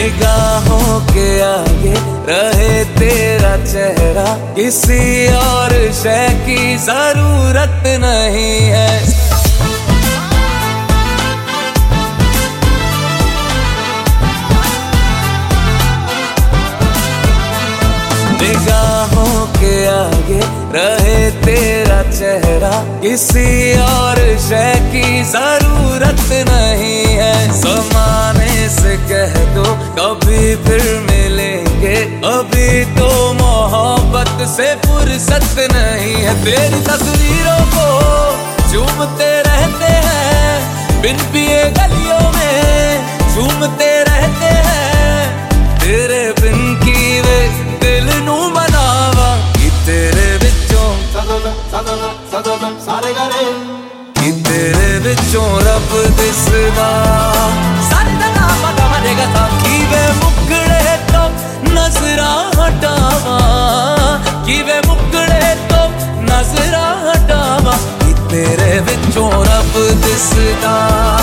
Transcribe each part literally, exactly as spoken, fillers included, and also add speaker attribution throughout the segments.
Speaker 1: निगाहों के आगे रहे तेरा चेहरा, किसी और शय की जरूरत नहीं है। निगाहों के आगे रहे तेरा चेहरा, किसी और शय की जरूरत नहीं है। ज़माने से कह दो कभी फिर मिलेंगे, अभी तो मोहब्बत से फुर्सत नहीं है। तेरी तस्वीरों को झूमते रहते हैं, बिन पिए गलियों में झूमते रहते हैं। तेरे बिन की वे दिल नू मनावा कि तेरे विचों सारे गरे, कि तेरे विचों रब दिसदा सारे दा पता मरेगा था। कि वे मुकड़े तो नजरा हटावा, कि वे मुकड़े तो नजरा हटावा, कि तेरे विचों रब दिसदा,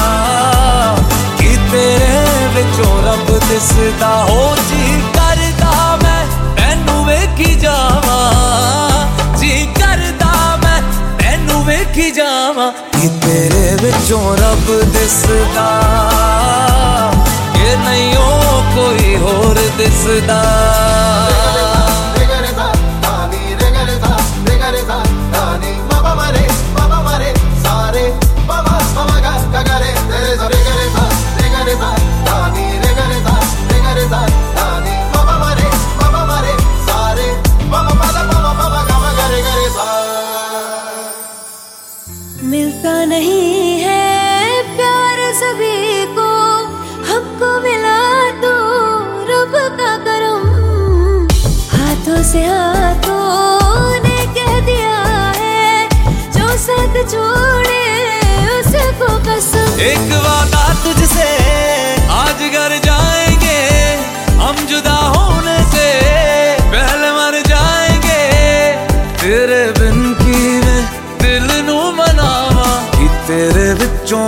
Speaker 1: कि तेरे विचों रब दिसदा। हो जी करदा मैं तैनू वेखी जावा, जी करदा मैं तैनू वेखी जावा, कि तेरे विचों रब दिसदा, कि नहीं ओ कोई होर दिसदा।
Speaker 2: मिलता नहीं है प्यार सभी को, हमको मिला तो रब का करम। हाथों से हाथों ने कह दिया है, जो साथ छोड़े उसको कसम।
Speaker 1: एक वादा तुझसे आज घर जाएंगे, हम जुदा होने से पहले मर जाएंगे। तेरे बिन की मैं दिल नू मनावा, कि तेरे विचों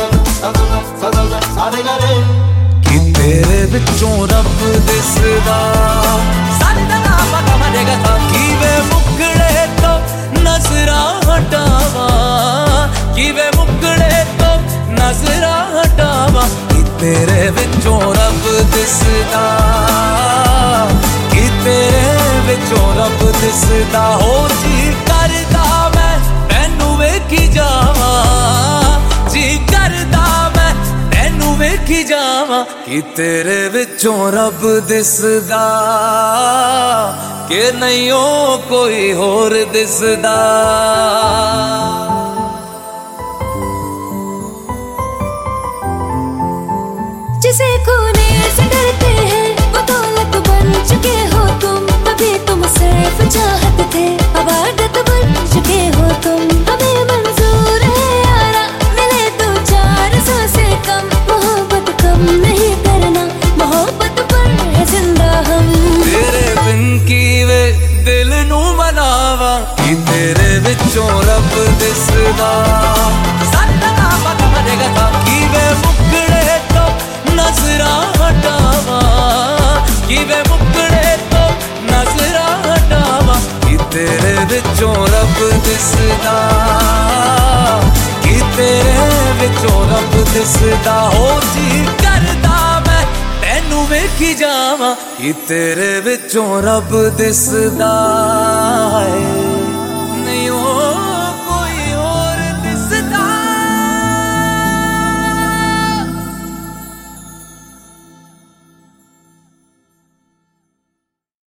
Speaker 1: सारे गरे, कि तेरे विचों रब दिसदा सारे दा पता मरेगा था। कि वे मुकड़े तो नजरा हटावा, कि वे मुकड़े तो नजरा हटावा, कि तेरे विचों रब दिसदा, कि तेरे विचों रब दिसदा। हो जी करदा मैं तैनू वेखी जावा, जी करदा मैं तैनू वेखी जावा, कि तेरे विचों रब दिसदा, कि नहीं ओ कोई होर दिसदा।
Speaker 2: जिसे खोने से डरते हैं वो दौलत बन चुके हो तुम। अभी तुम सिर्फ चाहत थे, अब आदत बन चुके हो तुम। हमें मंजूर है यारा मिले तो चार सौ से कम। मोहब्बत कम नहीं करना, मोहब्बत पर है जिंदा हम।
Speaker 1: तेरे बिन की वे दिल नू मनावा, कि तेरे विचों रब दिसदा सारे दा पता मरेगा था। कि वे मुकड़े तो नजरा हटावा, कि वे मुकड़े तो नजरा हटावा, कि तेरे विचों रब दिसदा, कि तेरे विचों रब दिसदा। हो जी करदा मैं तैनू वेखी जावा, कि तेरे विचों रब दिसदा है।